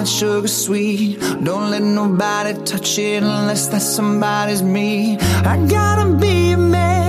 and sugar sweet. Don't let nobody touch it unless that somebody's me. I gotta be a man,